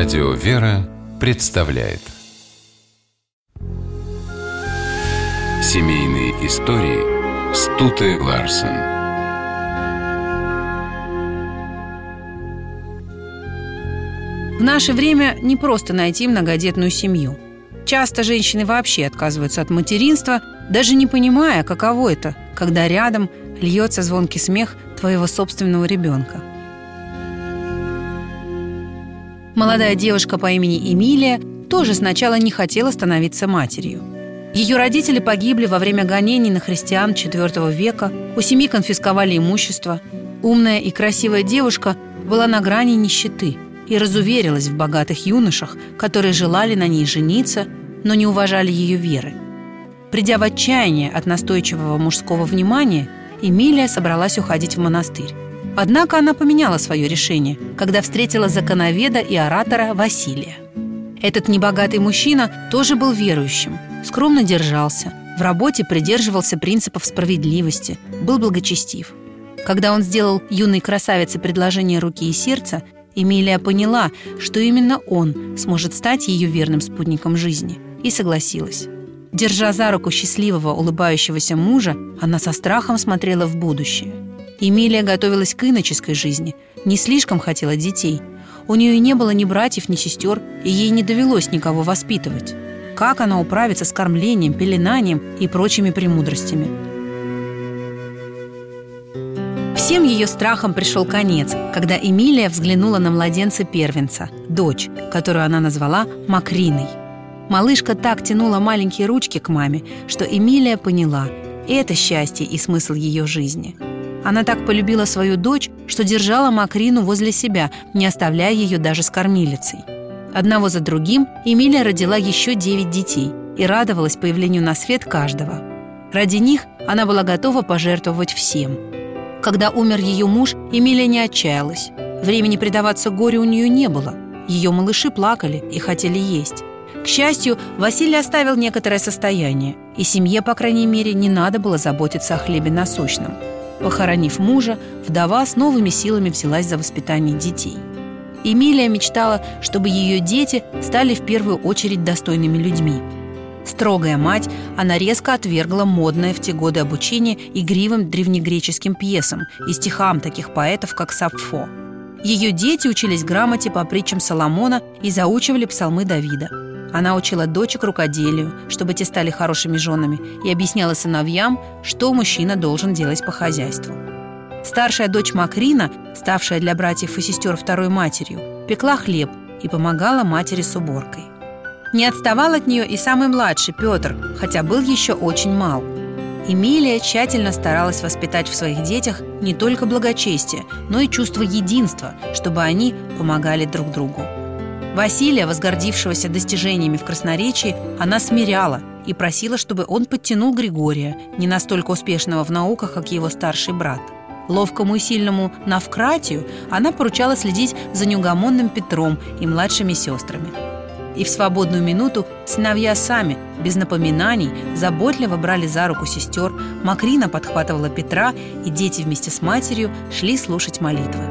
Радио «Вера» представляет семейные истории Стуты Ларсен. В наше время не просто найти многодетную семью. Часто женщины вообще отказываются от материнства, даже не понимая, каково это, когда рядом льется звонкий смех твоего собственного ребенка. Молодая девушка по имени Эмилия тоже сначала не хотела становиться матерью. Ее родители погибли во время гонений на христиан IV века, у семьи конфисковали имущество. Умная и красивая девушка была на грани нищеты и разуверилась в богатых юношах, которые желали на ней жениться, но не уважали ее веры. Придя в отчаяние от настойчивого мужского внимания, Эмилия собралась уходить в монастырь. Однако она поменяла свое решение, когда встретила законоведа и оратора Василия. Этот небогатый мужчина тоже был верующим, скромно держался, в работе придерживался принципов справедливости, был благочестив. Когда он сделал юной красавице предложение руки и сердца, Эмилия поняла, что именно он сможет стать ее верным спутником жизни, и согласилась. Держа за руку счастливого, улыбающегося мужа, она со страхом смотрела в будущее. Эмилия готовилась к иноческой жизни, не слишком хотела детей. У нее не было ни братьев, ни сестер, и ей не довелось никого воспитывать. Как она управится с кормлением, пеленанием и прочими премудростями? Всем ее страхам пришел конец, когда Эмилия взглянула на младенца-первенца, дочь, которую она назвала Макриной. Малышка так тянула маленькие ручки к маме, что Эмилия поняла – это счастье и смысл ее жизни. Она так полюбила свою дочь, что держала Макрину возле себя, не оставляя ее даже с кормилицей. Одного за другим Эмилия родила еще 9 детей и радовалась появлению на свет каждого. Ради них она была готова пожертвовать всем. Когда умер ее муж, Эмилия не отчаялась. Времени предаваться горю у нее не было. Ее малыши плакали и хотели есть. К счастью, Василий оставил некоторое состояние, и семье, по крайней мере, не надо было заботиться о хлебе насущном. Похоронив мужа, вдова с новыми силами взялась за воспитание детей. Эмилия мечтала, чтобы ее дети стали в первую очередь достойными людьми. Строгая мать, она резко отвергла модное в те годы обучение игривым древнегреческим пьесам и стихам таких поэтов, как Саффо. Ее дети учились грамоте по притчам Соломона и заучивали псалмы Давида. Она учила дочек рукоделию, чтобы те стали хорошими женами, и объясняла сыновьям, что мужчина должен делать по хозяйству. Старшая дочь Макрина, ставшая для братьев и сестер второй матерью, пекла хлеб и помогала матери с уборкой. Не отставал от нее и самый младший Петр, хотя был еще очень мал. Эмилия тщательно старалась воспитать в своих детях не только благочестие, но и чувство единства, чтобы они помогали друг другу. Василия, возгордившегося достижениями в красноречии, она смиряла и просила, чтобы он подтянул Григория, не настолько успешного в науках, как его старший брат. Ловкому и сильному Навкратию она поручала следить за неугомонным Петром и младшими сестрами. И в свободную минуту сыновья сами, без напоминаний, заботливо брали за руку сестер, Макрина подхватывала Петра, и дети вместе с матерью шли слушать молитвы.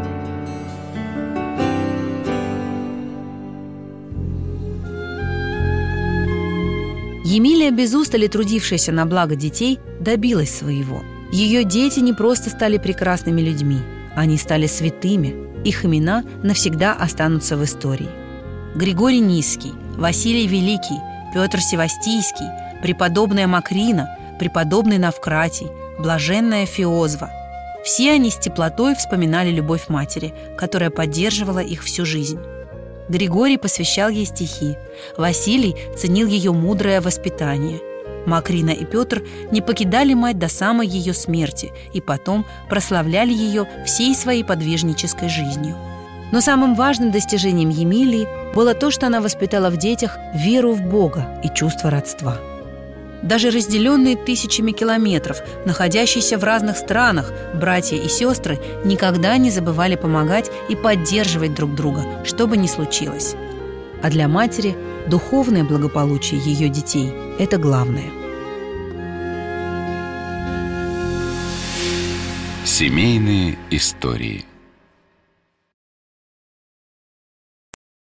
Эмилия, без устали трудившаяся на благо детей, добилась своего. Ее дети не просто стали прекрасными людьми, они стали святыми. Их имена навсегда останутся в истории. Григорий Низкий, Василий Великий, Петр Севастийский, преподобная Макрина, преподобный Навкратий, блаженная Феозва. Все они с теплотой вспоминали любовь матери, которая поддерживала их всю жизнь. Григорий посвящал ей стихи, Василий ценил ее мудрое воспитание. Макрина и Петр не покидали мать до самой ее смерти и потом прославляли ее всей своей подвижнической жизнью. Но самым важным достижением Эмилии было то, что она воспитала в детях веру в Бога и чувство родства. Даже разделенные тысячами километров, находящиеся в разных странах, братья и сестры никогда не забывали помогать и поддерживать друг друга, что бы ни случилось. А для матери духовное благополучие ее детей – это главное. Семейные истории.